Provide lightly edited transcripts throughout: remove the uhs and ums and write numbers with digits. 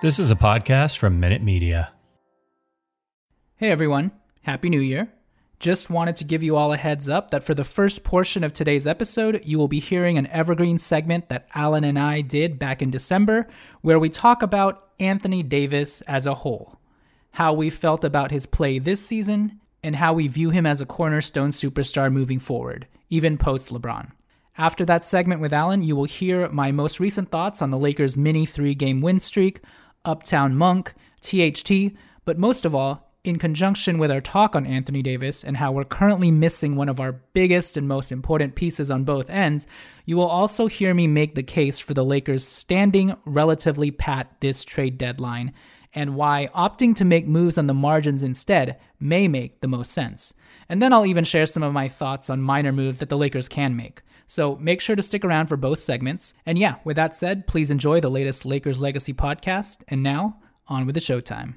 This is a podcast from Minute Media. Hey everyone, Happy New Year. Just wanted to give you all a heads up that for the first portion of today's episode, you will be hearing an evergreen segment that Alan and I did back in December, where we talk about Anthony Davis as a whole, how we felt about his play this season, and how we view him as a cornerstone superstar moving forward, even post-LeBron. After that segment with Alan, you will hear my most recent thoughts on the Lakers' mini 3-game win streak, Uptown Monk, THT, but most of all, in conjunction with our talk on Anthony Davis and how we're currently missing one of our biggest and most important pieces on both ends, you will also hear me make the case for the Lakers standing relatively pat this trade deadline and why opting to make moves on the margins instead may make the most sense. And then I'll even share some of my thoughts on minor moves that the Lakers can make. So make sure to stick around for both segments. And yeah, with that said, please enjoy the latest Lakers Legacy podcast. And now, on with the showtime.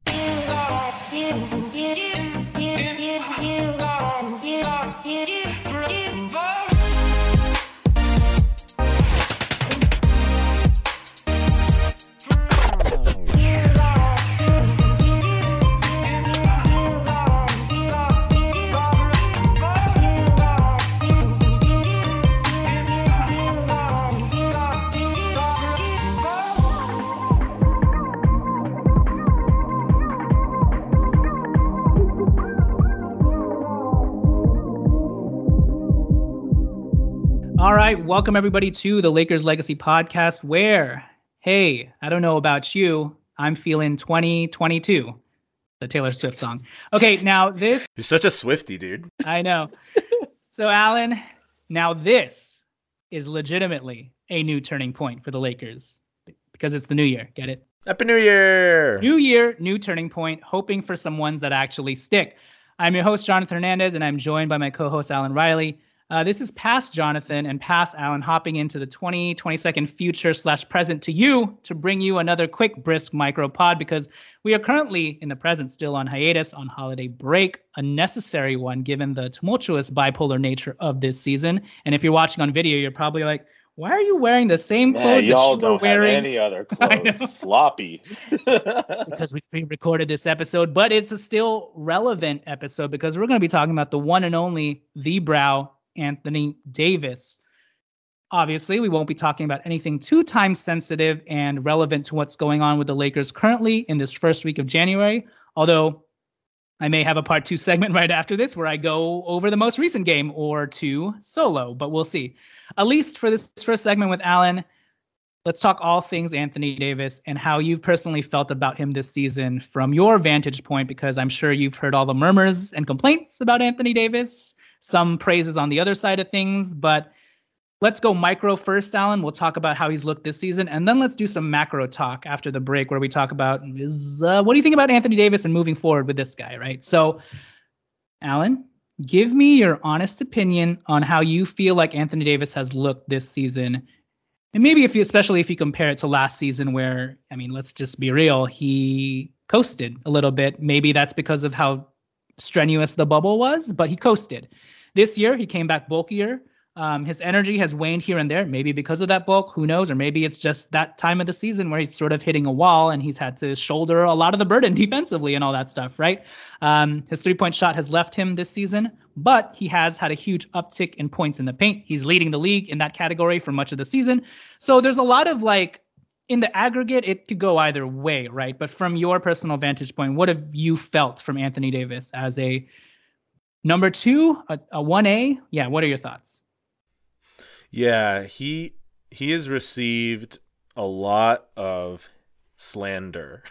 All right, welcome everybody to the Lakers Legacy podcast where, hey, I don't know about you, I'm feeling 2022, the Taylor Swift song. Okay, now this... You're such a Swiftie, dude. I know. So, Alan, now this is legitimately a new turning point for the Lakers because it's the new year. Get it? Happy New Year! New year, new turning point, hoping for some ones that actually stick. I'm your host, Jonathan Hernandez, and I'm joined by my co-host, Alan Riley. This is past Jonathan and past Alan hopping into the 22nd future/present to you to bring you another quick, brisk micro pod because we are currently in the present still on hiatus on holiday break, a necessary one given the tumultuous bipolar nature of this season. And if you're watching on video, you're probably like, why are you wearing the same clothes that y'all you were don't wearing? have any other clothes. Sloppy. It's because we pre-recorded this episode, but it's a still relevant episode because we're going to be talking about the one and only The Brow, Anthony Davis. Obviously, we won't be talking about anything too time sensitive and relevant to what's going on with the Lakers currently in this first week of January, although I may have a part 2 segment right after this where I go over the most recent game or two solo, but we'll see. At least for this first segment with Alan, let's talk all things Anthony Davis and how you've personally felt about him this season from your vantage point, because I'm sure you've heard all the murmurs and complaints about Anthony Davis, some praises on the other side of things, but let's go micro first, Alan. We'll talk about how he's looked this season, and then let's do some macro talk after the break where we talk about what do you think about Anthony Davis and moving forward with this guy, right? So, Alan, give me your honest opinion on how you feel like Anthony Davis has looked this season. And maybe especially if you compare it to last season where, I mean, let's just be real, he coasted a little bit. Maybe that's because of how strenuous the bubble was, but he coasted. This year, he came back bulkier. His energy has waned here and there, maybe because of that bulk, who knows? Or maybe it's just that time of the season where he's sort of hitting a wall and he's had to shoulder a lot of the burden defensively and all that stuff, right? His 3-point shot has left him this season, but he has had a huge uptick in points in the paint. He's leading the league in that category for much of the season. So there's a lot of in the aggregate, it could go either way, right? But from your personal vantage point, what have you felt from Anthony Davis as a number 2, a 1A? Yeah, what are your thoughts? Yeah, he has received a lot of slander.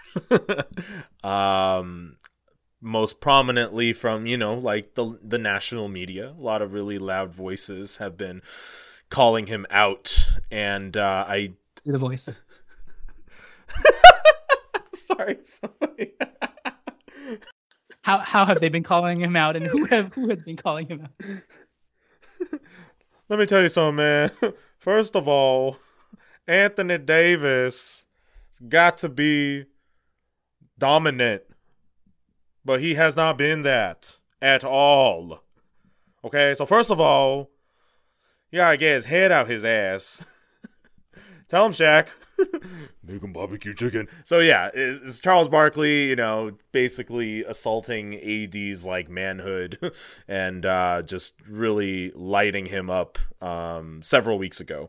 Most prominently from, the national media. A lot of really loud voices have been calling him out, and I do the voice. Sorry. How have they been calling him out, and who has been calling him out? Let me tell you something, man. First of all, Anthony Davis got to be dominant, but he has not been that at all. Okay, so first of all, you gotta get his head out his ass. Tell him, Shaq. Make him barbecue chicken. So yeah, it's Charles Barkley, you know, basically assaulting AD's like manhood and just really lighting him up several weeks ago.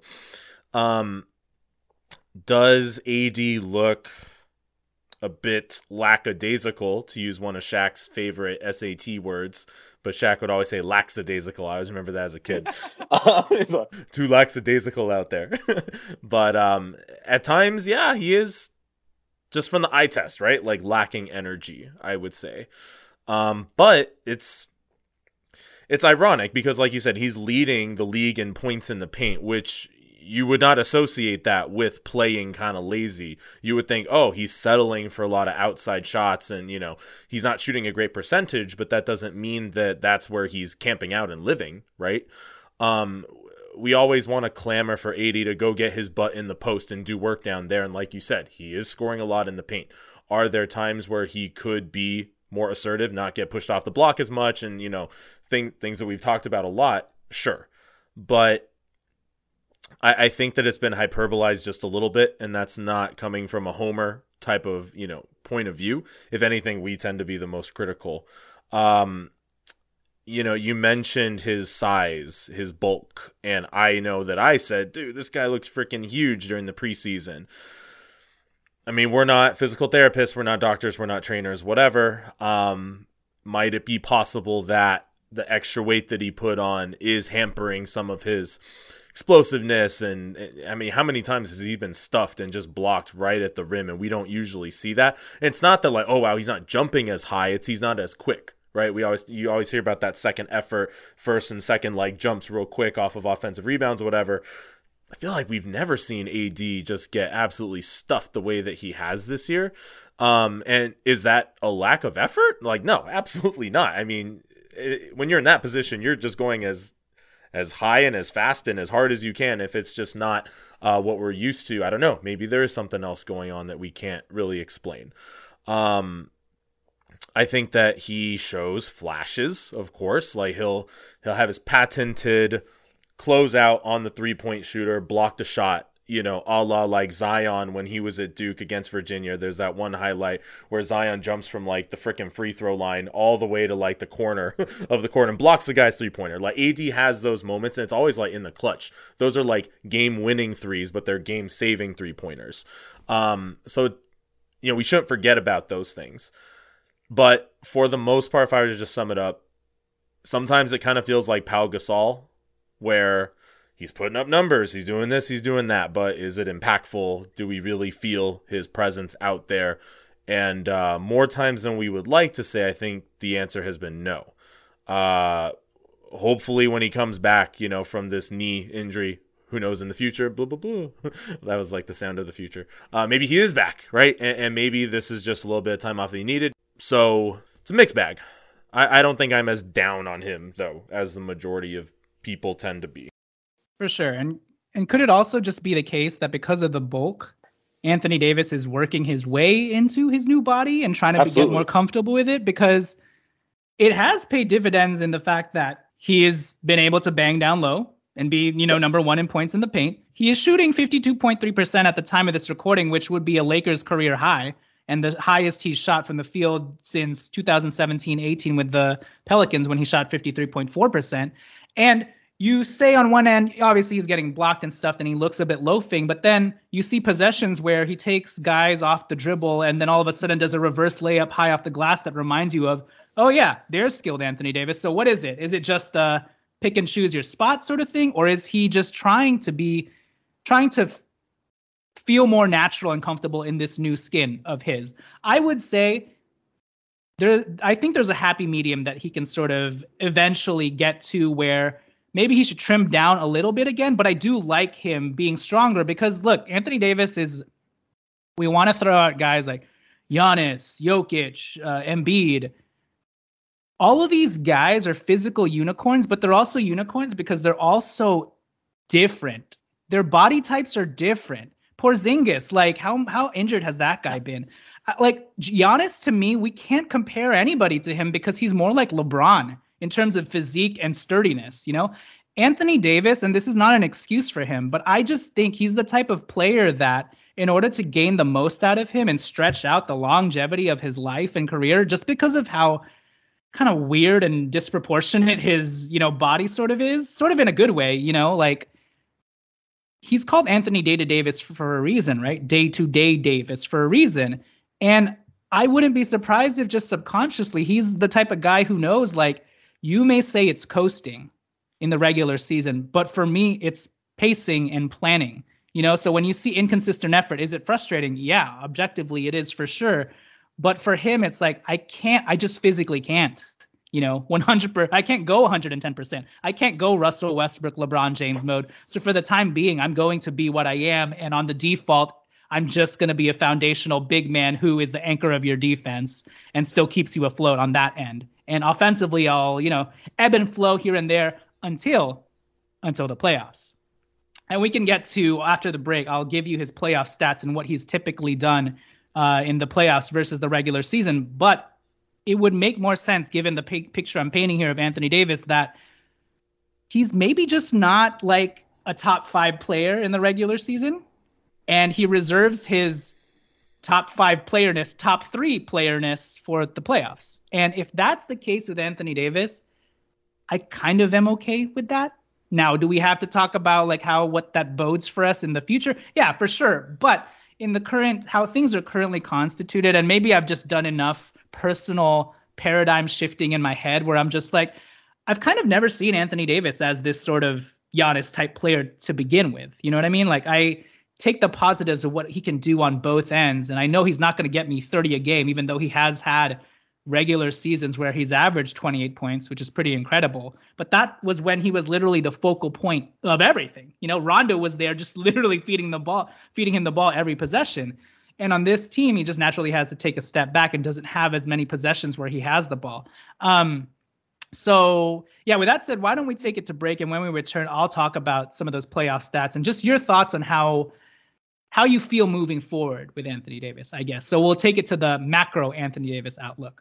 Does AD look a bit lackadaisical, to use one of Shaq's favorite SAT words? But Shaq would always say lackadaisical. I always remember that as a kid. Too lackadaisical out there. But at times, yeah, he is, just from the eye test, right? Like lacking energy, I would say. But it's ironic because, like you said, he's leading the league in points in the paint, which you would not associate that with playing kind of lazy. You would think, oh, he's settling for a lot of outside shots and, you know, he's not shooting a great percentage, but that doesn't mean that that's where he's camping out and living, right? We always want to clamor for AD to go get his butt in the post and do work down there. And like you said, he is scoring a lot in the paint. Are there times where he could be more assertive, not get pushed off the block as much, and, you know, things that we've talked about a lot? Sure. But I think that it's been hyperbolized just a little bit, and that's not coming from a homer type of, you know, point of view. If anything, we tend to be the most critical. You know, you mentioned his size, his bulk, and I know that I said, dude, this guy looks freaking huge during the preseason. I mean, we're not physical therapists, we're not doctors, we're not trainers, whatever. Might it be possible that the extra weight that he put on is hampering some of his explosiveness? And I mean, how many times has he been stuffed and just blocked right at the rim, and we don't usually see that? And it's not that like, oh wow, he's not jumping as high, it's he's not as quick, right? You always hear about that second effort, first and second like jumps real quick off of offensive rebounds or whatever. I feel like we've never seen AD just get absolutely stuffed the way that he has this year. And is that a lack of effort? Like, no, absolutely not. I mean, when you're in that position, you're just going as high and as fast and as hard as you can. If it's just not what we're used to, I don't know. Maybe there is something else going on that we can't really explain. I think that he shows flashes, of course. Like he'll have his patented closeout on the 3-point shooter, block the shot, you know, a la like Zion when he was at Duke against Virginia. There's that one highlight where Zion jumps from like the freaking free throw line all the way to like the corner of the court and blocks the guy's 3-pointer. Like AD has those moments, and it's always like in the clutch. Those are like game winning threes, but they're game saving 3-pointers. So, you know, we shouldn't forget about those things. But for the most part, if I were to just sum it up, sometimes it kind of feels like Pau Gasol, where he's putting up numbers, he's doing this, he's doing that, but is it impactful? Do we really feel his presence out there? And more times than we would like to say, I think the answer has been no. Hopefully when he comes back, you know, from this knee injury, who knows in the future, blah, blah, blah. That was like the sound of the future. Maybe he is back, right? And maybe this is just a little bit of time off that he needed. So it's a mixed bag. I don't think I'm as down on him, though, as the majority of people tend to be. For sure. And could it also just be the case that because of the bulk, Anthony Davis is working his way into his new body and trying to get more comfortable with it? Because it has paid dividends in the fact that he has been able to bang down low and be, you know, number one in points in the paint. He is shooting 52.3% at the time of this recording, which would be a Lakers career high, and the highest he's shot from the field since 2017-18 with the Pelicans when he shot 53.4%. And you say on one end, obviously he's getting blocked and stuff and he looks a bit loafing, but then you see possessions where he takes guys off the dribble and then all of a sudden does a reverse layup high off the glass that reminds you of, oh yeah, there's skilled Anthony Davis. So what is it? Is it just pick and choose your spot sort of thing? Or is he just trying to feel more natural and comfortable in this new skin of his? I would say I think there's a happy medium that he can sort of eventually get to where maybe he should trim down a little bit again, but I do like him being stronger because look, Anthony Davis we want to throw out guys like Giannis, Jokic, Embiid. All of these guys are physical unicorns, but they're also unicorns because they're also different. Their body types are different. Porzingis, like how injured has that guy been? Like Giannis, to me, we can't compare anybody to him because he's more like LeBron in terms of physique and sturdiness, you know? Anthony Davis, and this is not an excuse for him, but I just think he's the type of player that in order to gain the most out of him and stretch out the longevity of his life and career, just because of how kind of weird and disproportionate his, body sort of is, sort of in a good way, like he's called Anthony Day-to Davis for a reason, right? Day-to-day Davis for a reason. And I wouldn't be surprised if just subconsciously he's the type of guy who knows, like, you may say it's coasting in the regular season, but for me, it's pacing and planning. So when you see inconsistent effort, is it frustrating? Yeah, objectively it is for sure. But for him, it's like, I just physically can't, 100%. I can't go 110%. I can't go Russell Westbrook, LeBron James mode. So for the time being, I'm going to be what I am. And on the default, I'm just going to be a foundational big man who is the anchor of your defense and still keeps you afloat on that end. And offensively, I'll, ebb and flow here and there until the playoffs. And we can get to, after the break, I'll give you his playoff stats and what he's typically done in the playoffs versus the regular season. But it would make more sense, given the picture I'm painting here of Anthony Davis, that he's maybe just not like a top 5 player in the regular season. And he reserves his top 5 playerness, top 3 playerness for the playoffs. And if that's the case with Anthony Davis, I kind of am okay with that. Now, do we have to talk about like what that bodes for us in the future? Yeah, for sure. But in the current, how things are currently constituted, and maybe I've just done enough personal paradigm shifting in my head where I'm just like, I've kind of never seen Anthony Davis as this sort of Giannis type player to begin with. You know what I mean? Like, I take the positives of what he can do on both ends. And I know he's not going to get me 30 a game, even though he has had regular seasons where he's averaged 28 points, which is pretty incredible. But that was when he was literally the focal point of everything. Rondo was there just literally feeding him the ball every possession. And on this team, he just naturally has to take a step back and doesn't have as many possessions where he has the ball. So yeah, with that said, why don't we take it to break? And when we return, I'll talk about some of those playoff stats and just your thoughts on how you feel moving forward with Anthony Davis, I guess. So we'll take it to the macro Anthony Davis outlook.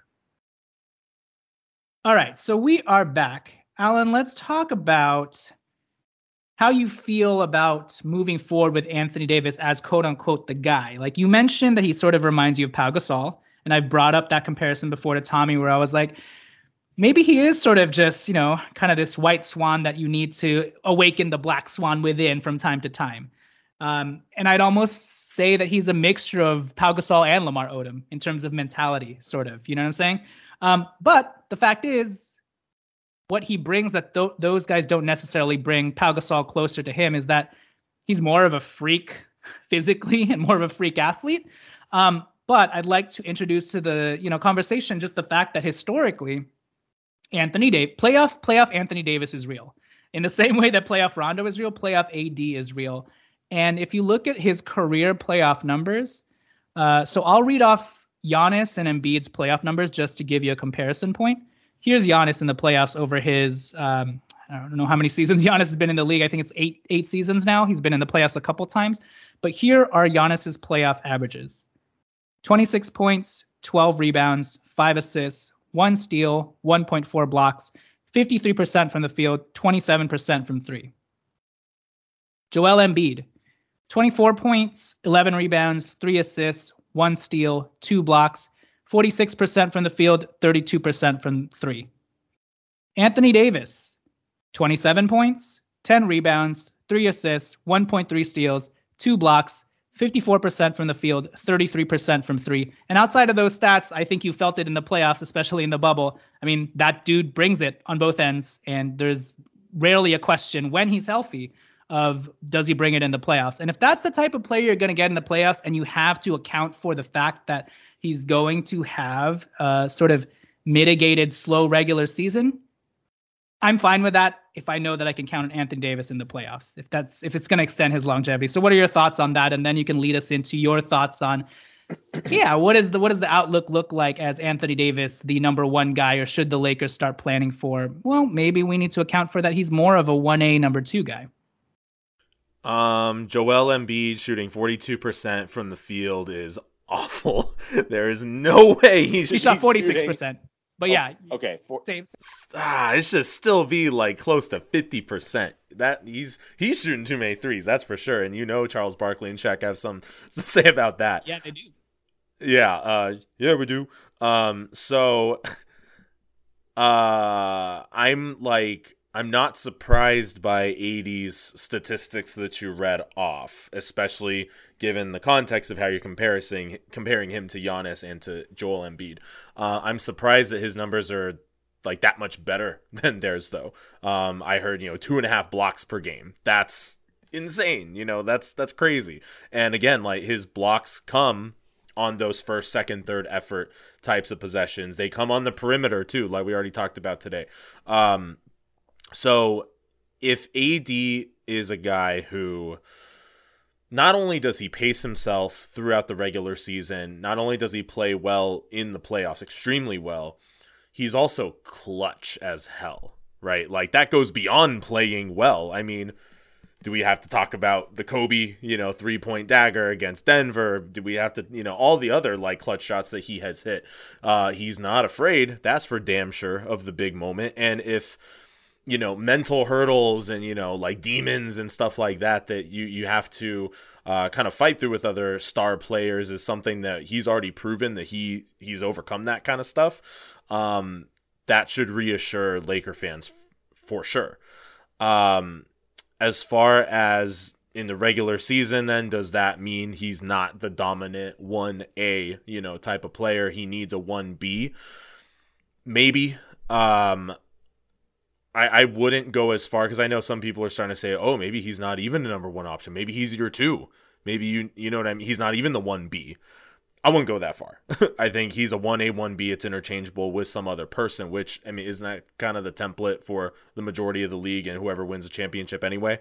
All right, so we are back. Alan, let's talk about how you feel about moving forward with Anthony Davis as quote unquote the guy. Like you mentioned that he sort of reminds you of Pau Gasol. And I've brought up that comparison before to Tommy where I was like, maybe he is sort of just, kind of this white swan that you need to awaken the black swan within from time to time. And I'd almost say that he's a mixture of Pau Gasol and Lamar Odom in terms of mentality, sort of. You know what I'm saying? But the fact is, what he brings that those guys don't necessarily bring Pau Gasol closer to him is that he's more of a freak physically and more of a freak athlete. But I'd like to introduce to the conversation just the fact that historically, playoff Anthony Davis is real. In the same way that playoff Rondo is real, playoff AD is real. And if you look at his career playoff numbers, so I'll read off Giannis and Embiid's playoff numbers just to give you a comparison point. Here's Giannis in the playoffs over his, I don't know how many seasons Giannis has been in the league. I think it's eight seasons now. He's been in the playoffs a couple times. But here are Giannis's playoff averages. 26 points, 12 rebounds, 5 assists, 1 steal, 1.4 blocks, 53% from the field, 27% from 3. Joel Embiid, 24 points, 11 rebounds, 3 assists, 1 steal, 2 blocks, 46% from the field, 32% from 3. Anthony Davis, 27 points, 10 rebounds, 3 assists, 1.3 steals, 2 blocks, 54% from the field, 33% from 3. And outside of those stats, I think you felt it in the playoffs, especially in the bubble. I mean, that dude brings it on both ends, and there's rarely a question when he's healthy of does he bring it in the playoffs. And if that's the type of player you're going to get in the playoffs and you have to account for the fact that he's going to have a sort of mitigated slow regular season, I'm fine with that if I know that I can count on Anthony Davis in the playoffs, if it's going to extend his longevity. So what are your thoughts on that? And then you can lead us into your thoughts on, what does the outlook look like as Anthony Davis, the number one guy, or should the Lakers start planning for, well, maybe we need to account for that he's more of a 1A number 2 guy. Joel Embiid shooting 42% from the field is awful. There is no way he shot 46%. But yeah. Okay. It should still be like close to 50%. That he's shooting too many threes, that's for sure. And Charles Barkley and Shaq have some to say about that. Yeah, they do. Yeah, we do. I'm not surprised by AD's statistics that you read off, especially given the context of how you're comparing him to Giannis and to Joel Embiid. I'm surprised that his numbers are like that much better than theirs, though. I heard 2.5 blocks per game. That's insane. That's crazy. And again, like his blocks come on those first, second, third effort types of possessions. They come on the perimeter too, like we already talked about today. So if AD is a guy who not only does he pace himself throughout the regular season, not only does he play well in the playoffs, extremely well, he's also clutch as hell, right? Like that goes beyond playing well. I mean, do we have to talk about the Kobe, 3-point dagger against Denver? Do we have to, all the other like clutch shots that he has hit? He's not afraid, that's for damn sure, of the big moment. And if mental hurdles and, like demons and stuff like that you have to kind of fight through with other star players is something that he's already proven that he's overcome that kind of stuff. That should reassure Laker fans for sure. As far as in the regular season, then, does that mean he's not the dominant 1A, type of player? He needs a 1B? Maybe. I wouldn't go as far, because I know some people are starting to say, oh, maybe he's not even the number one option. Maybe he's your 2. Maybe you know what I mean? He's not even the 1B. I wouldn't go that far. I think he's a 1A, 1B. It's interchangeable with some other person, which, I mean, isn't that kind of the template for the majority of the league and whoever wins the championship anyway?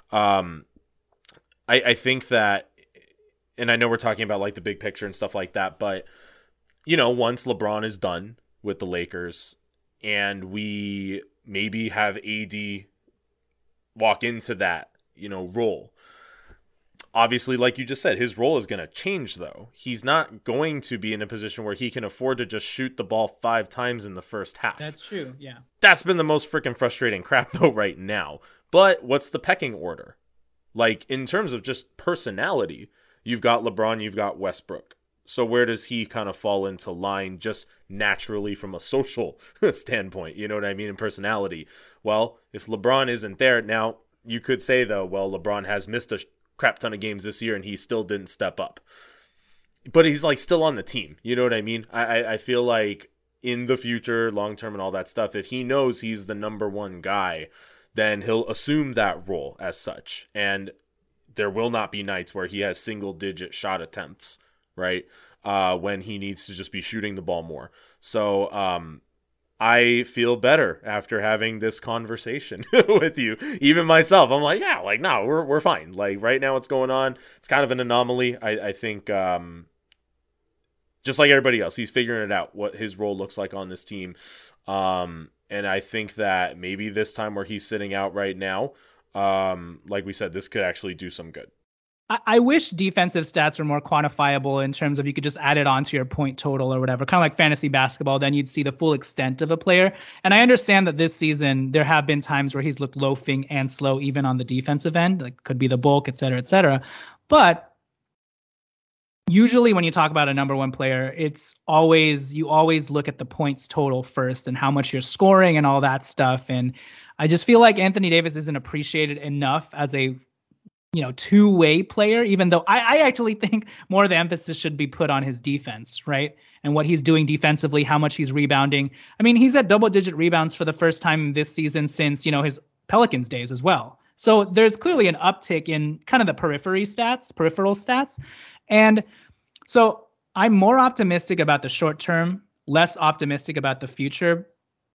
I think that, and I know we're talking about like the big picture and stuff like that, but, once LeBron is done with the Lakers and we maybe have AD walk into that, role. Obviously, like you just said, his role is going to change, though. He's not going to be in a position where he can afford to just shoot the ball 5 times in the first half. That's true, yeah. That's been the most freaking frustrating crap, though, right now. But what's the pecking order? Like, in terms of just personality, you've got LeBron, you've got Westbrook. So where does he kind of fall into line just naturally from a social standpoint? You know what I mean? In personality. Well, if LeBron isn't there, now you could say, though, well, LeBron has missed a crap ton of games this year and he still didn't step up. But he's like still on the team. You know what I mean? I feel like in the future, long term and all that stuff, if he knows he's the number one guy, then he'll assume that role as such. And there will not be nights where he has single digit shot attempts, right? When he needs to just be shooting the ball more. So I feel better after having this conversation with you. Even myself, I'm like, yeah, like, no, we're fine. Like right now what's going on, it's kind of an anomaly. I think just like everybody else, he's figuring it out, what his role looks like on this team. And I think that maybe this time where he's sitting out right now, like we said, this could actually do some good. I wish defensive stats were more quantifiable in terms of you could just add it onto your point total or whatever, kind of like fantasy basketball. Then you'd see the full extent of a player. And I understand that this season there have been times where he's looked loafing and slow, even on the defensive end, like could be the bulk, et cetera, et cetera. But usually when you talk about a number one player, you always look at the points total first and how much you're scoring and all that stuff. And I just feel like Anthony Davis isn't appreciated enough as a two-way player, even though I actually think more of the emphasis should be put on his defense, right? And what he's doing defensively, how much he's rebounding. I mean, he's at double-digit rebounds for the first time this season since, his Pelicans days as well. So there's clearly an uptick in kind of the peripheral stats. And so I'm more optimistic about the short term, less optimistic about the future.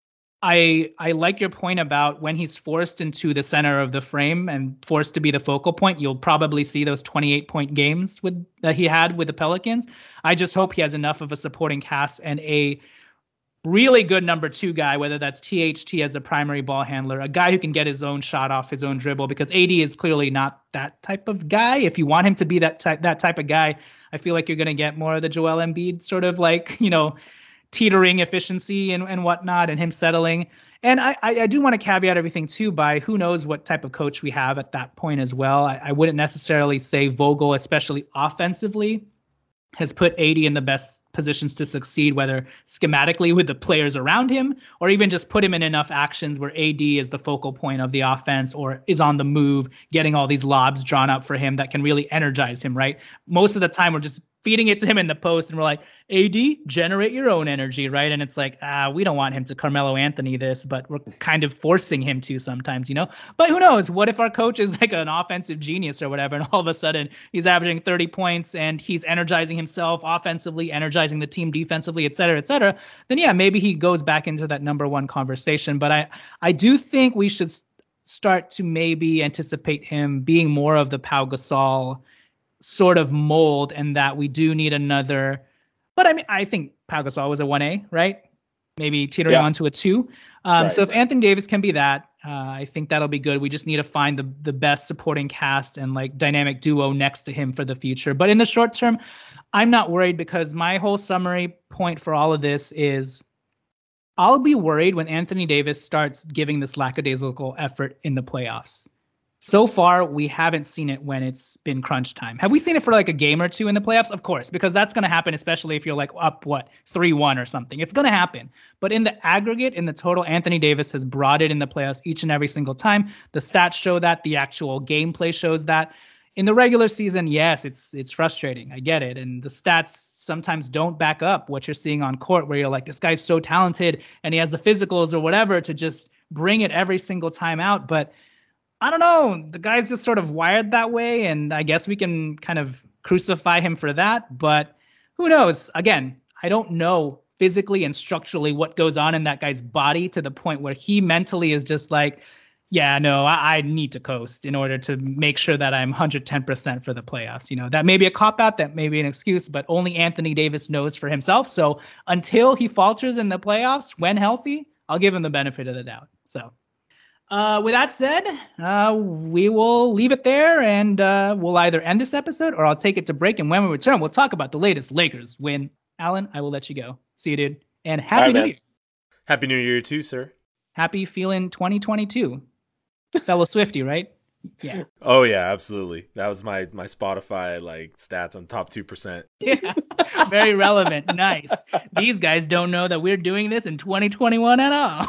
I like your point about when he's forced into the center of the frame and forced to be the focal point, you'll probably see those 28-point games that he had with the Pelicans. I just hope he has enough of a supporting cast and a really good number 2 guy, whether that's THT as the primary ball handler, a guy who can get his own shot off his own dribble, because AD is clearly not that type of guy. If you want him to be that type of guy, I feel like you're going to get more of the Joel Embiid sort of like, teetering efficiency and whatnot, and him settling. And I do want to caveat everything too by who knows what type of coach we have at that point as well. I wouldn't necessarily say Vogel, especially offensively, has put AD in the best positions to succeed, whether schematically with the players around him or even just put him in enough actions where AD is the focal point of the offense or is on the move, getting all these lobs drawn up for him that can really energize him, right? Most of the time we're just feeding it to him in the post and we're like, AD, generate your own energy, right? And it's like, we don't want him to Carmelo Anthony this, but we're kind of forcing him to sometimes, But who knows? What if our coach is like an offensive genius or whatever, and all of a sudden he's averaging 30 points and he's energizing himself offensively, energizing the team defensively, et cetera, then yeah, maybe he goes back into that number one conversation. But I do think we should start to maybe anticipate him being more of the Pau Gasol sort of mold, and that we do need another. But I mean, I think Pau Gasol was a 1A, right? Maybe teetering onto a 2. So if Anthony Davis can be that, I think that'll be good. We just need to find the best supporting cast and like dynamic duo next to him for the future. But in the short term, I'm not worried, because my whole summary point for all of this is I'll be worried when Anthony Davis starts giving this lackadaisical effort in the playoffs. So far, we haven't seen it when it's been crunch time. Have we seen it for like a game or two in the playoffs? Of course, because that's going to happen, especially if you're like up, 3-1 or something. It's going to happen. But in the aggregate, in the total, Anthony Davis has brought it in the playoffs each and every single time. The stats show that. The actual gameplay shows that. In the regular season, yes, it's frustrating. I get it. And the stats sometimes don't back up what you're seeing on court, where you're like, this guy's so talented and he has the physicals or whatever to just bring it every single time out. But I don't know. The guy's just sort of wired that way, and I guess we can kind of crucify him for that. But who knows? Again, I don't know physically and structurally what goes on in that guy's body to the point where he mentally is just like, yeah, no, I need to coast in order to make sure that I'm 110% for the playoffs. That may be a cop-out, that may be an excuse, but only Anthony Davis knows for himself. So until he falters in the playoffs, when healthy, I'll give him the benefit of the doubt. So with that said, we will leave it there, and we'll either end this episode or I'll take it to break. And when we return, we'll talk about the latest Lakers win. Alan, I will let you go. See you, dude. And Happy New Year. Happy New Year too, sir. Happy feeling 2022. Fellow Swiftie, right? Yeah. Oh yeah, absolutely. That was my Spotify like stats on top 2%. Yeah. Very relevant. Nice. These guys don't know that we're doing this in 2021 at all.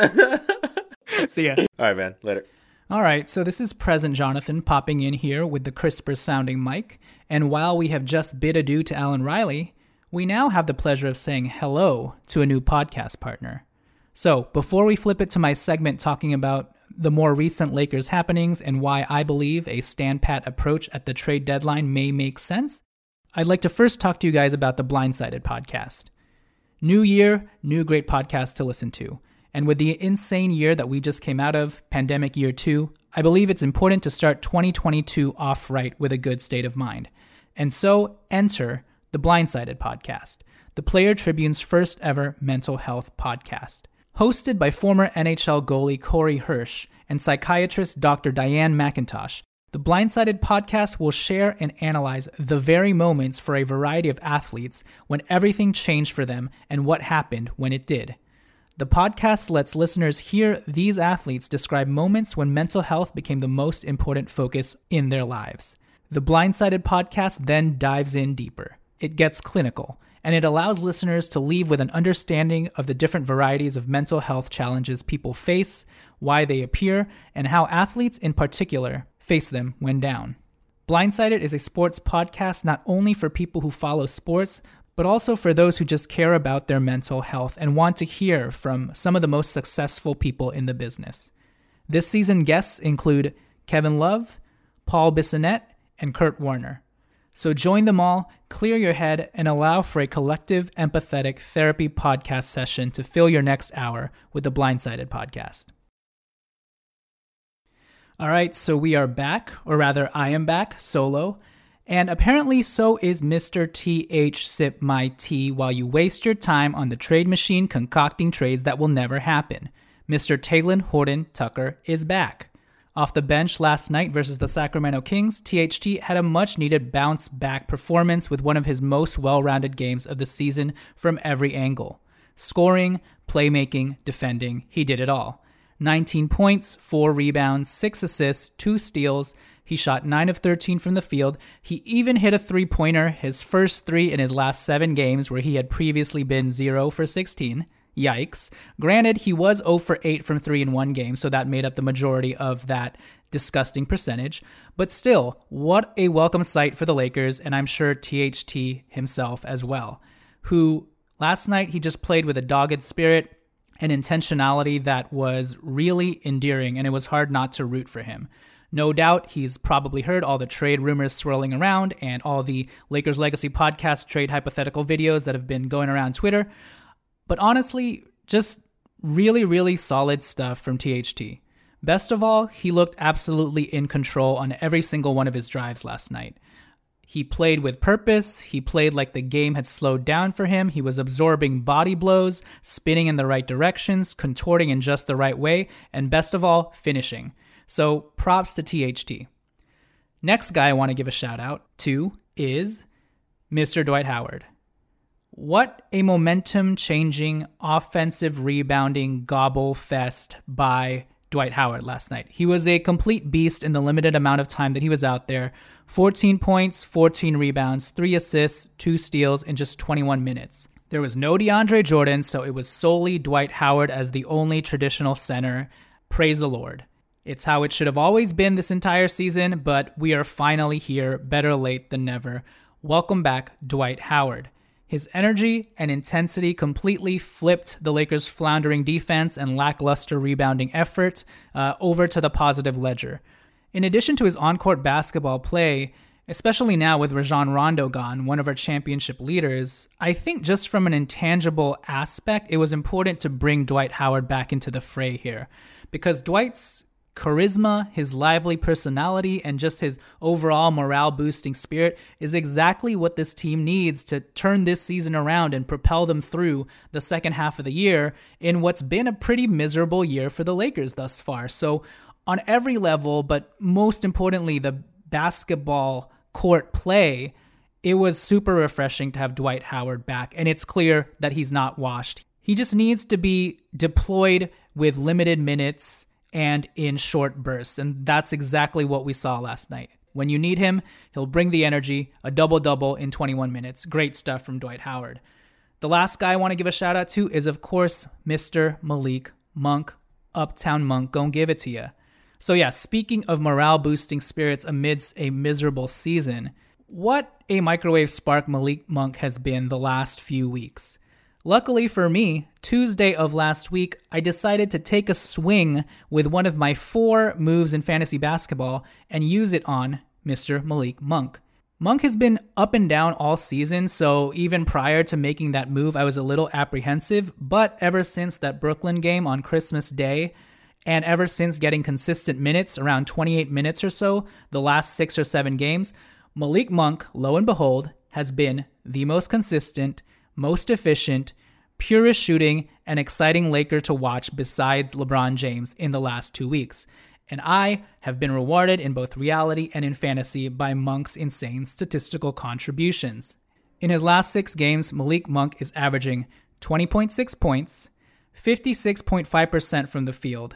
See ya. All right, man. Later. All right, so this is Present Jonathan popping in here with the crisper sounding mic. And while we have just bid adieu to Alan Riley, we now have the pleasure of saying hello to a new podcast partner. So before we flip it to my segment talking about the more recent Lakers happenings and why I believe a stand-pat approach at the trade deadline may make sense, I'd like to first talk to you guys about the Blindsided podcast. New year, new great podcast to listen to. And with the insane year that we just came out of, pandemic year 2, I believe it's important to start 2022 off right with a good state of mind. And so, enter the Blindsided podcast, the Player Tribune's first ever mental health podcast. Hosted by former NHL goalie Corey Hirsch and psychiatrist Dr. Diane McIntosh, the Blindsided podcast will share and analyze the very moments for a variety of athletes when everything changed for them and what happened when it did. The podcast lets listeners hear these athletes describe moments when mental health became the most important focus in their lives. The Blindsided podcast then dives in deeper. It gets clinical, and it allows listeners to leave with an understanding of the different varieties of mental health challenges people face, why they appear, and how athletes in particular face them when down. Blindsided is a sports podcast not only for people who follow sports, but also for those who just care about their mental health and want to hear from some of the most successful people in the business. This season guests include Kevin Love, Paul Bissonnette, and Kurt Warner. So join them all, clear your head, and allow for a collective, empathetic therapy podcast session to fill your next hour with the Blindsided podcast. All right, so we are back, or rather I am back, solo. And apparently so is Mr. TH Sip My Tea while you waste your time on the trade machine concocting trades that will never happen. Mr. Talen Horton-Tucker is back. Off the bench last night versus the Sacramento Kings, THT had a much-needed bounce-back performance with one of his most well-rounded games of the season from every angle. Scoring, playmaking, defending, he did it all. 19 points, 4 rebounds, 6 assists, 2 steals. He shot 9 of 13 from the field. He even hit a three-pointer, his first 3 in his last 7 games, where he had previously been 0 for 16. Yikes. Granted, he was 0 for 8 from 3 in one game, so that made up the majority of that disgusting percentage. But still, what a welcome sight for the Lakers, and I'm sure THT himself as well, who last night he just played with a dogged spirit and intentionality that was really endearing, and it was hard not to root for him. No doubt he's probably heard all the trade rumors swirling around and all the Lakers Legacy podcast trade hypothetical videos that have been going around Twitter. But honestly, just really, really solid stuff from THT. Best of all, he looked absolutely in control on every single one of his drives last night. He played with purpose. He played like the game had slowed down for him. He was absorbing body blows, spinning in the right directions, contorting in just the right way, and best of all, finishing. So props to THT. Next guy I want to give a shout out to is Mr. Dwight Howard. What a momentum-changing, offensive rebounding gobble fest by Dwight Howard last night. He was a complete beast in the limited amount of time that he was out there. 14 points, 14 rebounds, 3 assists, 2 steals in just 21 minutes. There was no DeAndre Jordan, so it was solely Dwight Howard as the only traditional center. Praise the Lord. It's how it should have always been this entire season, but we are finally here, better late than never. Welcome back, Dwight Howard. His energy and intensity completely flipped the Lakers' floundering defense and lackluster rebounding effort over to the positive ledger. In addition to his on-court basketball play, especially now with Rajon Rondo gone, one of our championship leaders, I think just from an intangible aspect, it was important to bring Dwight Howard back into the fray here. Because Dwight's charisma, his lively personality, and just his overall morale-boosting spirit is exactly what this team needs to turn this season around and propel them through the second half of the year in what's been a pretty miserable year for the Lakers thus far. So on every level, but most importantly, the basketball court play, it was super refreshing to have Dwight Howard back, and it's clear that he's not washed. He just needs to be deployed with limited minutes and in short bursts, and that's exactly what we saw last night. When you need him, he'll bring the energy, a double-double in 21 minutes. Great stuff from Dwight Howard. The last guy I want to give a shout-out to is, of course, Mr. Malik Monk, Uptown Monk, gon' give it to ya. So yeah, speaking of morale-boosting spirits amidst a miserable season, what a microwave spark Malik Monk has been the last few weeks. Luckily for me, Tuesday of last week, I decided to take a swing with one of my 4 moves in fantasy basketball and use it on Mr. Malik Monk. Monk has been up and down all season, so even prior to making that move, I was a little apprehensive, but ever since that Brooklyn game on Christmas Day, and ever since getting consistent minutes, around 28 minutes or so, the last 6 or 7 games, Malik Monk, lo and behold, has been the most consistent, most efficient, purest shooting, and exciting Laker to watch besides LeBron James in the last 2 weeks. And I have been rewarded in both reality and in fantasy by Monk's insane statistical contributions. In his last 6 games, Malik Monk is averaging 20.6 points, 56.5% from the field,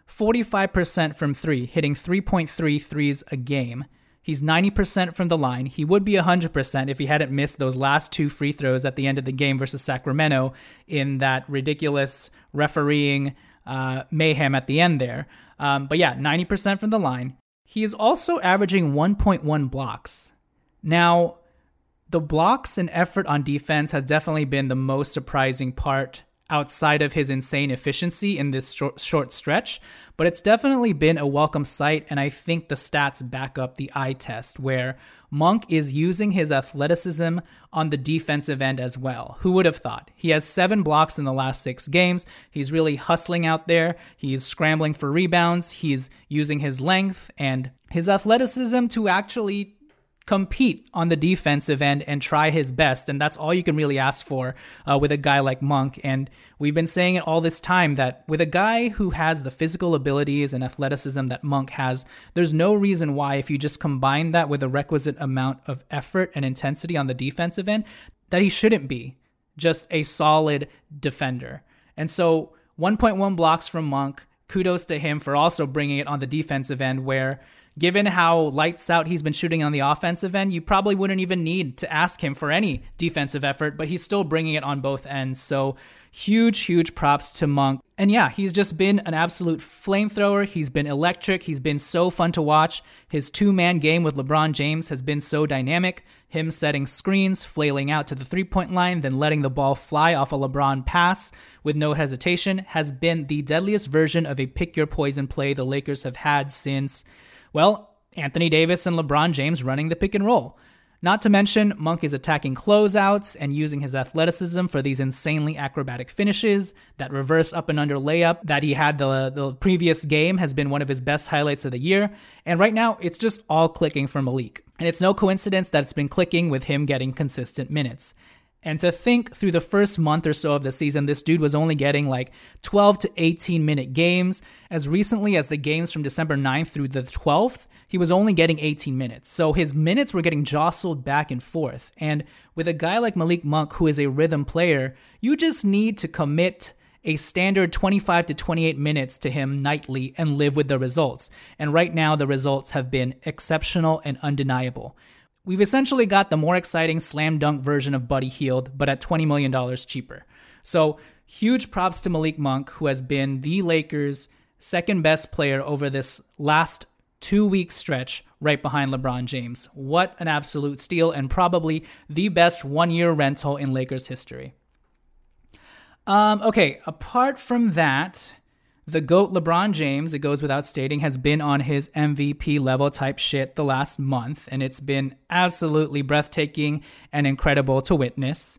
45% from 3, hitting 3.3 threes a game. He's 90% from the line. He would be 100% if he hadn't missed those last 2 free throws at the end of the game versus Sacramento in that ridiculous refereeing mayhem at the end there. But yeah, 90% from the line. He is also averaging 1.1 blocks. Now, the blocks and effort on defense has definitely been the most surprising part outside of his insane efficiency in this short stretch, but it's definitely been a welcome sight, and I think the stats back up the eye test, where Monk is using his athleticism on the defensive end as well. Who would have thought? He has 7 blocks in the last 6 games. He's really hustling out there. He's scrambling for rebounds. He's using his length and his athleticism to actually compete on the defensive end and try his best, and that's all you can really ask for with a guy like Monk. And we've been saying it all this time that with a guy who has the physical abilities and athleticism that Monk has, there's no reason why, if you just combine that with a requisite amount of effort and intensity on the defensive end, that he shouldn't be just a solid defender. And so 1.1 blocks from Monk. Kudos to him for also bringing it on the defensive end, where given how lights out he's been shooting on the offensive end, you probably wouldn't even need to ask him for any defensive effort, but he's still bringing it on both ends. So huge props to Monk. And yeah, he's just been an absolute flamethrower. He's been electric. He's been so fun to watch. His two-man game with LeBron James has been so dynamic. Him setting screens, flailing out to the three-point line, then letting the ball fly off a LeBron pass with no hesitation has been the deadliest version of a pick-your-poison play the Lakers have had since, well, Anthony Davis and LeBron James running the pick and roll. Not to mention, Monk is attacking closeouts and using his athleticism for these insanely acrobatic finishes. That reverse up and under layup that he had the previous game has been one of his best highlights of the year. And right now, it's just all clicking for Malik. And it's no coincidence that it's been clicking with him getting consistent minutes. And to think through the first month or so of the season, this dude was only getting like 12 to 18 minute games. As recently as the games from December 9th through the 12th, he was only getting 18 minutes. So his minutes were getting jostled back and forth. And with a guy like Malik Monk, who is a rhythm player, you just need to commit a standard 25 to 28 minutes to him nightly and live with the results. And right now, the results have been exceptional and undeniable. We've essentially got the more exciting slam dunk version of Buddy Hield, but at $20 million cheaper. So huge props to Malik Monk, who has been the Lakers' second best player over this last 2-week stretch right behind LeBron James. What an absolute steal, and probably the best one-year rental in Lakers history. Okay, apart from that, the GOAT LeBron James, it goes without stating, has been on his MVP level type shit the last month, and it's been absolutely breathtaking and incredible to witness.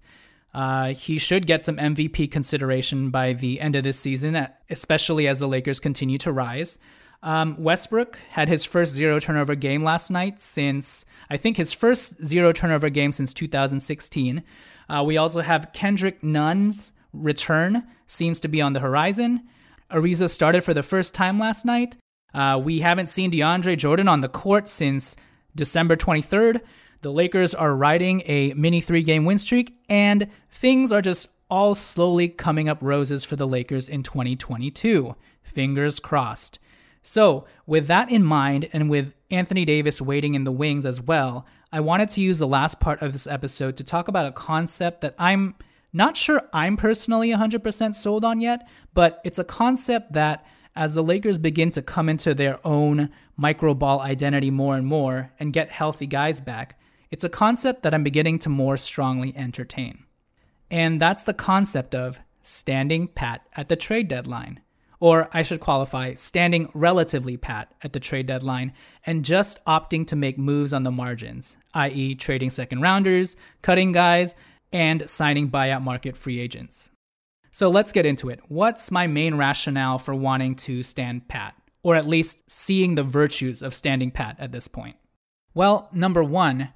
He should get some MVP consideration by the end of this season, especially as the Lakers continue to rise. Westbrook had his first zero-turnover game last night since, I think his first zero-turnover game since 2016. We also have Kendrick Nunn's return seems to be on the horizon. Ariza started for the first time last night. We haven't seen DeAndre Jordan on the court since December 23rd. The Lakers are riding a mini 3-game win streak, and things are just all slowly coming up roses for the Lakers in 2022. Fingers crossed. So, with that in mind, and with Anthony Davis waiting in the wings as well, I wanted to use the last part of this episode to talk about a concept that I'm not sure I'm personally 100% sold on yet, but it's a concept that as the Lakers begin to come into their own micro-ball identity more and more and get healthy guys back, it's a concept that I'm beginning to more strongly entertain. And that's the concept of standing pat at the trade deadline. Or I should qualify, standing relatively pat at the trade deadline and just opting to make moves on the margins, i.e. trading second rounders, cutting guys, and signing buyout market free agents. So let's get into it. What's my main rationale for wanting to stand pat, or at least seeing the virtues of standing pat at this point? Well, number one,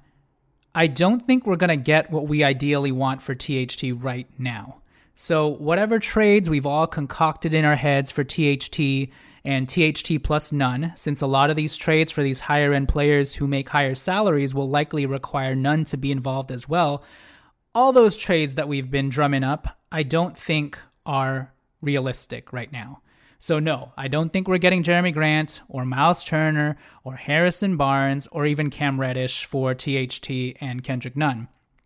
I don't think we're going to get what we ideally want for THT right now. So whatever trades we've all concocted in our heads for THT and THT plus none, since a lot of these trades for these higher end players who make higher salaries will likely require none to be involved as well, all those trades that we've been drumming up, I don't think are realistic right now. So no, I don't think we're getting Jeremy Grant or Miles Turner or Harrison Barnes or even Cam Reddish for THT and Kendrick Nunn.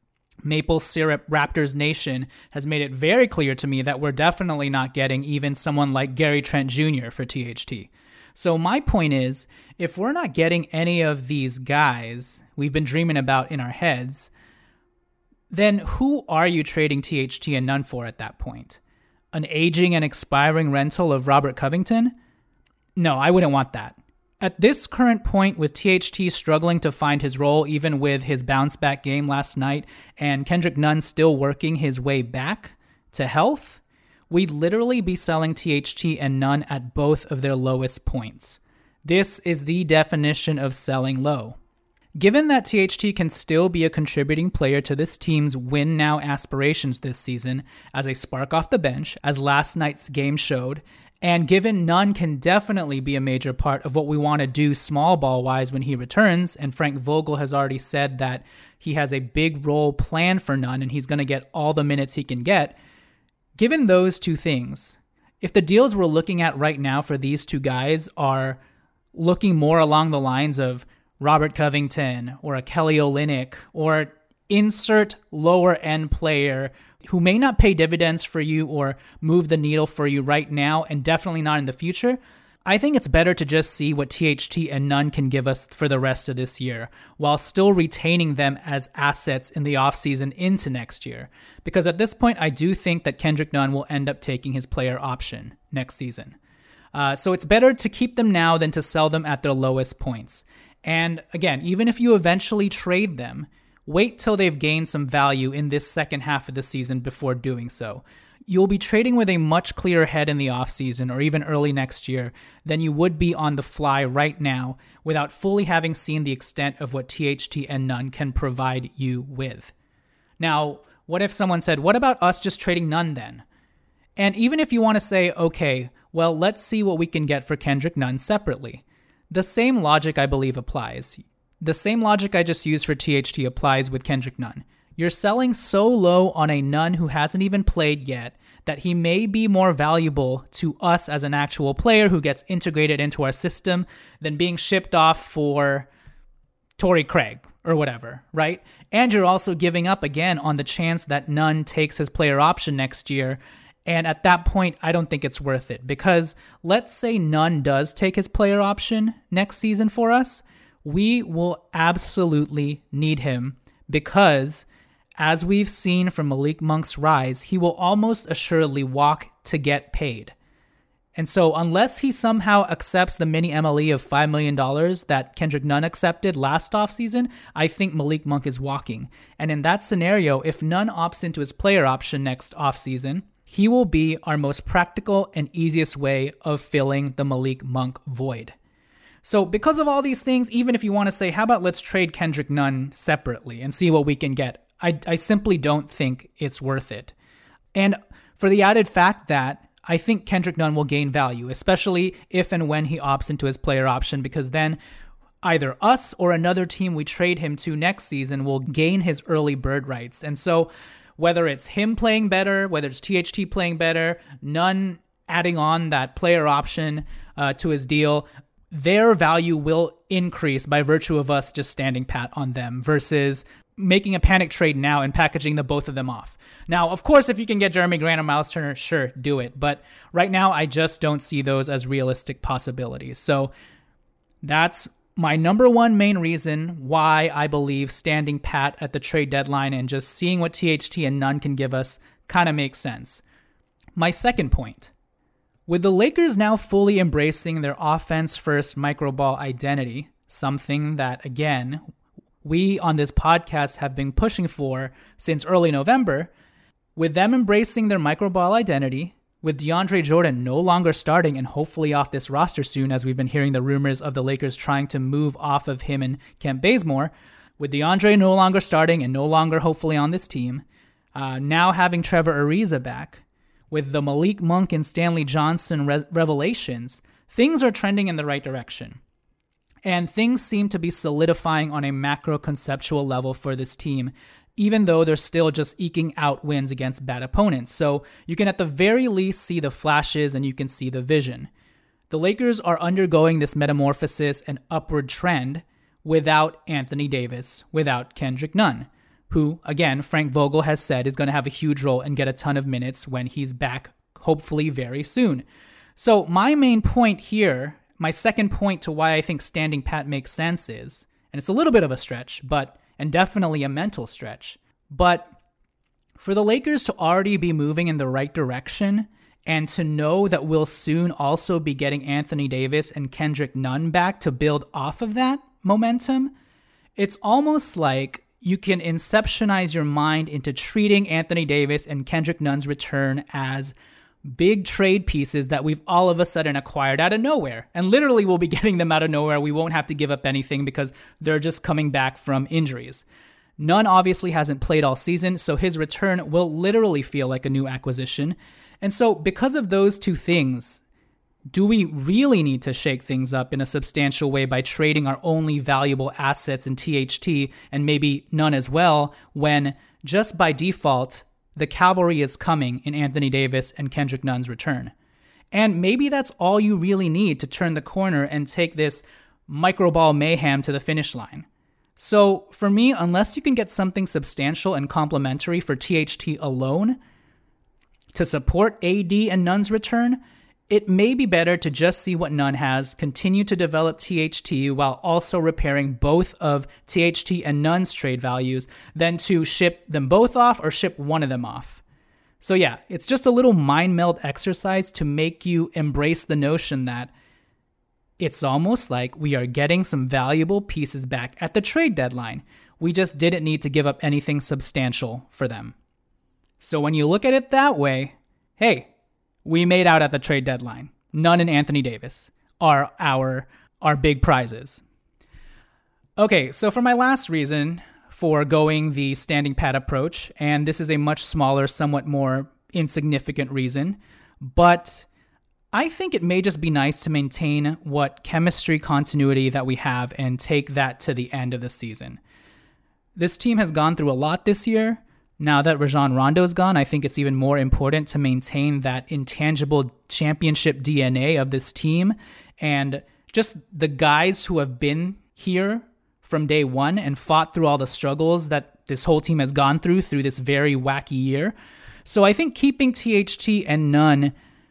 Maple Syrup Raptors Nation has made it very clear to me that we're definitely not getting even someone like Gary Trent Jr. for THT. So my point is, if we're not getting any of these guys we've been dreaming about in our heads, then who are you trading THT and Nunn for at that point? An aging and expiring rental of Robert Covington? No, I wouldn't want that. At this current point, with THT struggling to find his role even with his bounce-back game last night and Kendrick Nunn still working his way back to health, we'd literally be selling THT and Nunn at both of their lowest points. This is the definition of selling low. Given that THT can still be a contributing player to this team's win-now aspirations this season as a spark off the bench, as last night's game showed, And given Nunn can definitely be a major part of what we want to do small ball-wise when he returns, and Frank Vogel has already said that he has a big role planned for Nunn and he's going to get all the minutes he can get, given those two things, if the deals we're looking at right now for these two guys are looking more along the lines of Robert Covington or a Kelly Olynyk or insert lower-end player who may not pay dividends for you or move the needle for you right now and definitely not in the future, I think it's better to just see what THT and Nunn can give us for the rest of this year while still retaining them as assets in the offseason into next year. Because at this point, I do think that Kendrick Nunn will end up taking his player option next season. So it's better to keep them now than to sell them at their lowest points. And again, even if you eventually trade them, wait till they've gained some value in this second half of the season before doing so. You'll be trading with a much clearer head in the offseason or even early next year than you would be on the fly right now without fully having seen the extent of what THT and Nunn can provide you with. Now, what if someone said, what about us just trading Nunn then? And even if you want to say, okay, well, let's see what we can get for Kendrick Nunn separately. The same logic, I believe, applies. The same logic I just used for THT applies with Kendrick Nunn. You're selling so low on a Nunn who hasn't even played yet that he may be more valuable to us as an actual player who gets integrated into our system than being shipped off for Torrey Craig or whatever, right? And you're also giving up again on the chance that Nunn takes his player option next year. And at that point, I don't think it's worth it because let's say Nunn does take his player option next season for us. We will absolutely need him because, as we've seen from Malik Monk's rise, he will almost assuredly walk to get paid. And so unless he somehow accepts the mini MLE of $5 million that Kendrick Nunn accepted last offseason, I think Malik Monk is walking. And in that scenario, if Nunn opts into his player option next offseason, he will be our most practical and easiest way of filling the Malik Monk void. So because of all these things, even if you want to say, how about let's trade Kendrick Nunn separately and see what we can get, I simply don't think it's worth it. And for the added fact that I think Kendrick Nunn will gain value, especially if and when he opts into his player option, because then either us or another team we trade him to next season will gain his early bird rights. And so whether it's him playing better, whether it's THT playing better, Nunn adding on that player option to his deal, their value will increase by virtue of us just standing pat on them versus making a panic trade now and packaging the both of them off. Now, of course, if you can get Jeremy Grant or Miles Turner, sure, do it. But right now, I just don't see those as realistic possibilities. So that's my number one main reason why I believe standing pat at the trade deadline and just seeing what THT and Nunn can give us kind of makes sense. My second point. With the Lakers now fully embracing their offense-first microball identity, something that, again, we on this podcast have been pushing for since early November, with them embracing their microball identity, with DeAndre Jordan no longer starting and hopefully off this roster soon, as we've been hearing the rumors of the Lakers trying to move off of him and Kent Bazemore, with DeAndre no longer starting and no longer hopefully on this team, now having Trevor Ariza back, with the Malik Monk and Stanley Johnson revelations, things are trending in the right direction. And things seem to be solidifying on a macro conceptual level for this team, even though they're still just eking out wins against bad opponents. So you can at the very least see the flashes and you can see the vision. The Lakers are undergoing this metamorphosis and upward trend without Anthony Davis, without Kendrick Nunn, who, again, Frank Vogel has said is going to have a huge role and get a ton of minutes when he's back, hopefully very soon. So my main point here, my second point to why I think standing pat makes sense is, and it's a little bit of a stretch, and definitely a mental stretch, but for the Lakers to already be moving in the right direction and to know that we'll soon also be getting Anthony Davis and Kendrick Nunn back to build off of that momentum, it's almost like you can inceptionize your mind into treating Anthony Davis and Kendrick Nunn's return as big trade pieces that we've all of a sudden acquired out of nowhere. And literally we'll be getting them out of nowhere. We won't have to give up anything because they're just coming back from injuries. Nunn obviously hasn't played all season, so his return will literally feel like a new acquisition. And so because of those two things, do we really need to shake things up in a substantial way by trading our only valuable assets in THT and maybe none as well, when just by default, the cavalry is coming in Anthony Davis and Kendrick Nunn's return? And maybe that's all you really need to turn the corner and take this microball mayhem to the finish line. So for me, unless you can get something substantial and complementary for THT alone to support AD and Nunn's return, it may be better to just see what Nunn has, continue to develop THT while also repairing both of THT and Nunn's trade values, than to ship them both off or ship one of them off. So yeah, it's just a little mind meld exercise to make you embrace the notion that it's almost like we are getting some valuable pieces back at the trade deadline. We just didn't need to give up anything substantial for them. So when you look at it that way, hey, we made out at the trade deadline. Nunn and Anthony Davis are our big prizes. Okay, so for my last reason for going the standing pat approach, and this is a much smaller, somewhat more insignificant reason, but I think it may just be nice to maintain what chemistry continuity that we have and take that to the end of the season. This team has gone through a lot this year. Now that Rajon Rondo's gone, I think it's even more important to maintain that intangible championship DNA of this team and just the guys who have been here from day one and fought through all the struggles that this whole team has gone through this very wacky year. So I think keeping THT and Nunn,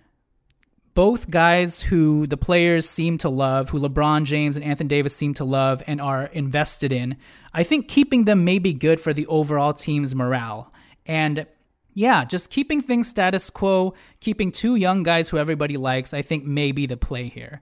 both guys who the players seem to love, who LeBron James and Anthony Davis seem to love and are invested in, I think keeping them may be good for the overall team's morale. And yeah, just keeping things status quo, keeping two young guys who everybody likes, I think may be the play here.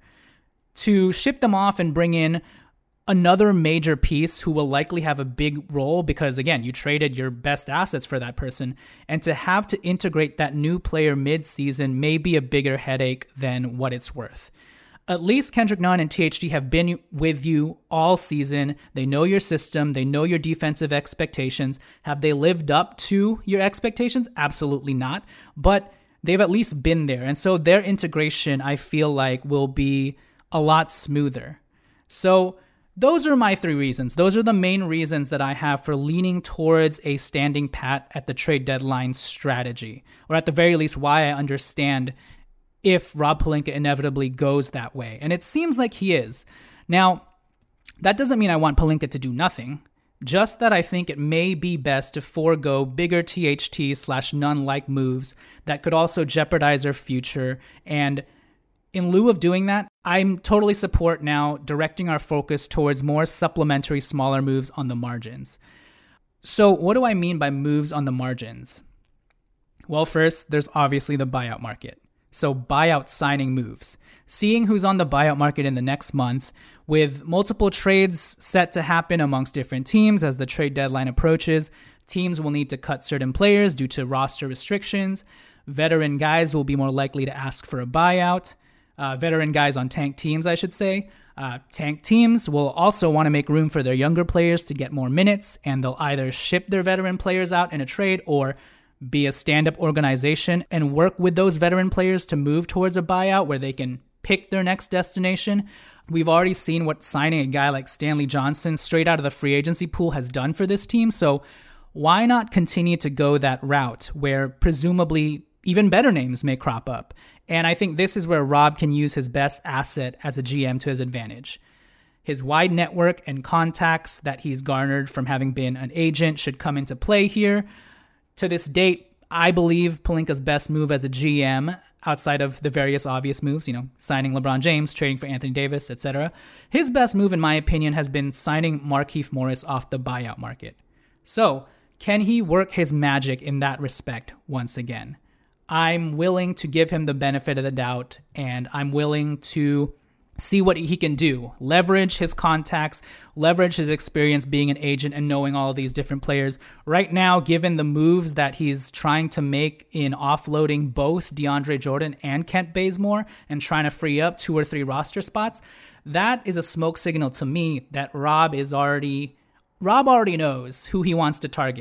To ship them off and bring in another major piece who will likely have a big role because, again, you traded your best assets for that person, and to have to integrate that new player mid-season may be a bigger headache than what it's worth. At least Kendrick Nunn and THT have been with you all season. They know your system. They know your defensive expectations. Have they lived up to your expectations? Absolutely not. But they've at least been there. And so their integration, I feel like, will be a lot smoother. So those are my three reasons. Those are the main reasons that I have for leaning towards a standing pat at the trade deadline strategy, or at the very least why I understand if Rob Pelinka inevitably goes that way. And it seems like he is. Now, that doesn't mean I want Pelinka to do nothing, just that I think it may be best to forego bigger THT/Nunn-like moves that could also jeopardize our future. And in lieu of doing that, I'm totally support now directing our focus towards more supplementary smaller moves on the margins. So what do I mean by moves on the margins? Well, first, there's obviously the buyout market. So buyout signing moves. Seeing who's on the buyout market in the next month, with multiple trades set to happen amongst different teams as the trade deadline approaches. Teams will need to cut certain players due to roster restrictions. Veteran guys will be more likely to ask for a buyout. Veteran guys on tank teams, I should say. Tank teams will also want to make room for their younger players to get more minutes, and they'll either ship their veteran players out in a trade or be a stand-up organization and work with those veteran players to move towards a buyout where they can pick their next destination. We've already seen what signing a guy like Stanley Johnson straight out of the free agency pool has done for this team, so why not continue to go that route where presumably even better names may crop up? And I think this is where Rob can use his best asset as a GM to his advantage. His wide network and contacts that he's garnered from having been an agent should come into play here. To this date, I believe Pelinka's best move as a GM, outside of the various obvious moves, signing LeBron James, trading for Anthony Davis, etc., his best move, in my opinion, has been signing Markieff Morris off the buyout market. So, can he work his magic in that respect once again? I'm willing to give him the benefit of the doubt, and I'm willing to see what he can do. Leverage his contacts, leverage his experience being an agent and knowing all of these different players. Right now, given the moves that he's trying to make in offloading both DeAndre Jordan and Kent Bazemore and trying to free up 2 or 3 roster spots, that is a smoke signal to me that Rob already knows who he wants to target.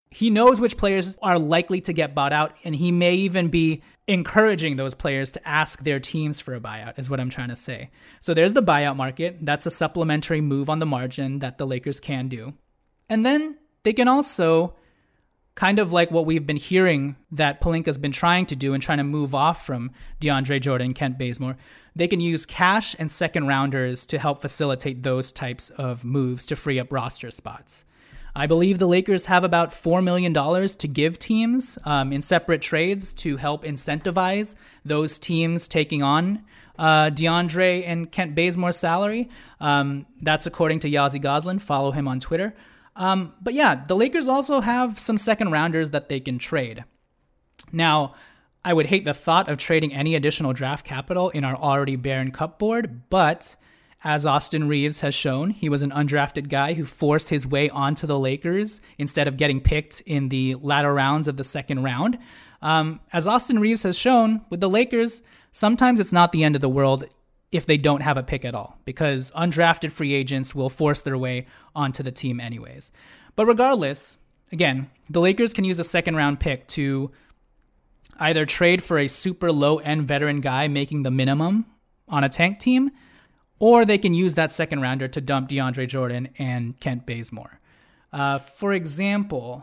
He knows which players are likely to get bought out, and he may even be encouraging those players to ask their teams for a buyout, is what I'm trying to say. So there's the buyout market. That's a supplementary move on the margin that the Lakers can do. And then they can also, kind of like what we've been hearing that Pelinka's been trying to do and trying to move off from DeAndre Jordan, Kent Bazemore, they can use cash and second rounders to help facilitate those types of moves to free up roster spots. I believe the Lakers have about $4 million to give teams in separate trades to help incentivize those teams taking on DeAndre and Kent Bazemore's salary. That's according to Yazzie Goslin. Follow him on Twitter. But yeah, the Lakers also have some second rounders that they can trade. Now, I would hate the thought of trading any additional draft capital in our already barren cup board, but as Austin Reeves has shown, he was an undrafted guy who forced his way onto the Lakers instead of getting picked in the latter rounds of the second round. As Austin Reeves has shown, with the Lakers, sometimes it's not the end of the world if they don't have a pick at all, because undrafted free agents will force their way onto the team anyways. But regardless, again, the Lakers can use a second round pick to either trade for a super low-end veteran guy making the minimum on a tank team, or they can use that second rounder to dump DeAndre Jordan and Kent Bazemore. For example,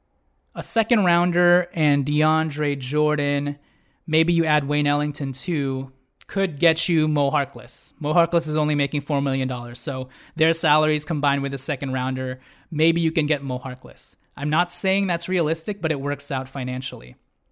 a second rounder and DeAndre Jordan, maybe you add Wayne Ellington too, could get you Mo Harkless. Mo Harkless is only making $4 million, so their salaries combined with a second rounder, maybe you can get Mo Harkless. I'm not saying that's realistic, but it works out financially.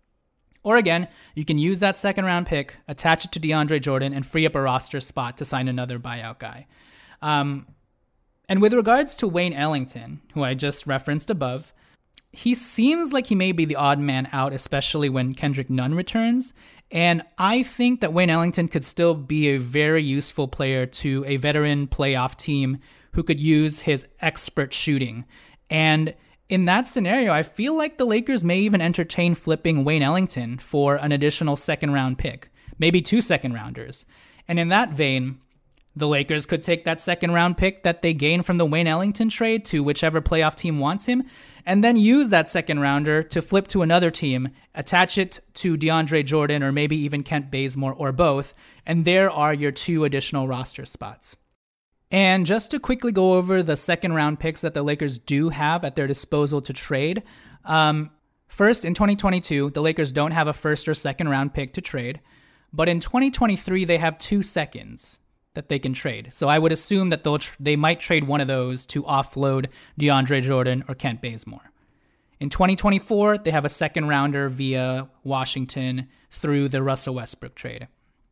Or again, you can use that second round pick, attach it to DeAndre Jordan, and free up a roster spot to sign another buyout guy. And with regards to Wayne Ellington, who I just referenced above, he seems like he may be the odd man out, especially when Kendrick Nunn returns. And I think that Wayne Ellington could still be a very useful player to a veteran playoff team who could use his expert shooting. And in that scenario, I feel like the Lakers may even entertain flipping Wayne Ellington for an additional second round pick, maybe 2 second rounders. And in that vein, the Lakers could take that second round pick that they gained from the Wayne Ellington trade to whichever playoff team wants him, and then use that second rounder to flip to another team, attach it to DeAndre Jordan or maybe even Kent Bazemore or both, and there are your 2 additional roster spots. And just to quickly go over the second round picks that the Lakers do have at their disposal to trade. First, in 2022, the Lakers don't have a first or second round pick to trade. But in 2023, they have 2 seconds that they can trade. So I would assume that they might trade one of those to offload DeAndre Jordan or Kent Bazemore. In 2024, they have a second rounder via Washington through the Russell Westbrook trade.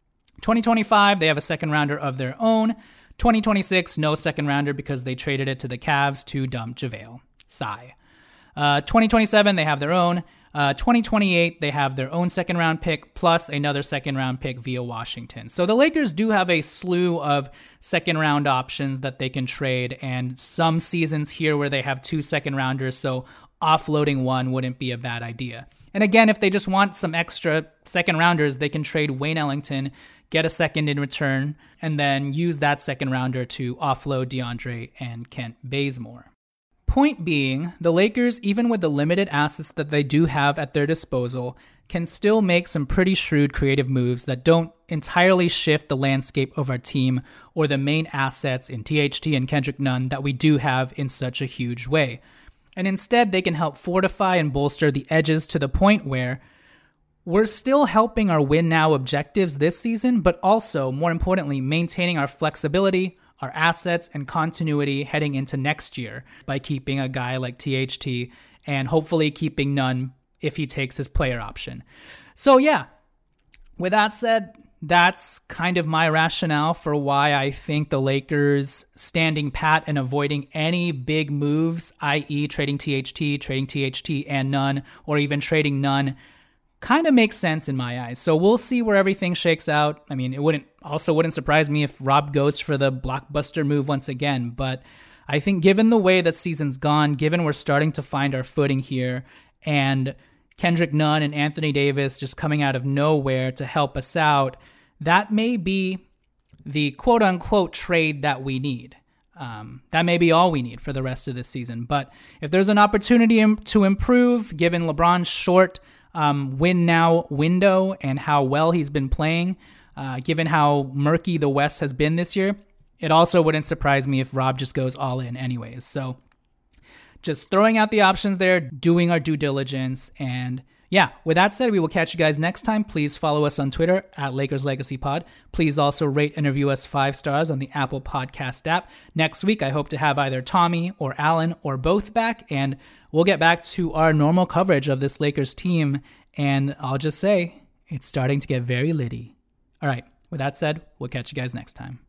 2025, they have a second rounder of their own. 2026, no second rounder because they traded it to the Cavs to dump JaVale. Sigh. 2027, they have their own. 2028, they have their own second round pick plus another second round pick via Washington. So the Lakers do have a slew of second round options that they can trade, and some seasons here where they have 2 second rounders, so offloading one wouldn't be a bad idea. And again, if they just want some extra second rounders, they can trade Wayne Ellington, get a second in return, and then use that second rounder to offload DeAndre and Kent Bazemore. Point being, the Lakers, even with the limited assets that they do have at their disposal, can still make some pretty shrewd creative moves that don't entirely shift the landscape of our team or the main assets in THT and Kendrick Nunn that we do have in such a huge way. And instead, they can help fortify and bolster the edges to the point where we're still helping our win now objectives this season, but also, more importantly, maintaining our flexibility, our assets, and continuity heading into next year by keeping a guy like THT and hopefully keeping Nunn if he takes his player option. So yeah, with that said, that's kind of my rationale for why I think the Lakers standing pat and avoiding any big moves, i.e. trading THT and Nunn, or even trading Nunn, kind of makes sense in my eyes. So we'll see where everything shakes out. I mean, it wouldn't surprise me if Rob goes for the blockbuster move once again, but I think given the way that season's gone, given we're starting to find our footing here, and Kendrick Nunn and Anthony Davis just coming out of nowhere to help us out, that may be the quote-unquote trade that we need. That may be all we need for the rest of this season. But if there's an opportunity to improve, given LeBron's short win now window and how well he's been playing, given how murky the West has been this year, it also wouldn't surprise me if Rob just goes all in anyways. So just throwing out the options there, doing our due diligence. And yeah, with that said, we will catch you guys next time. Please follow us on Twitter at Lakers Legacy Pod. Please also rate and review us 5 stars on the Apple Podcast app. Next week, I hope to have either Tommy or Alan or both back, and we'll get back to our normal coverage of this Lakers team. And I'll just say, it's starting to get very litty. All right, with that said, we'll catch you guys next time.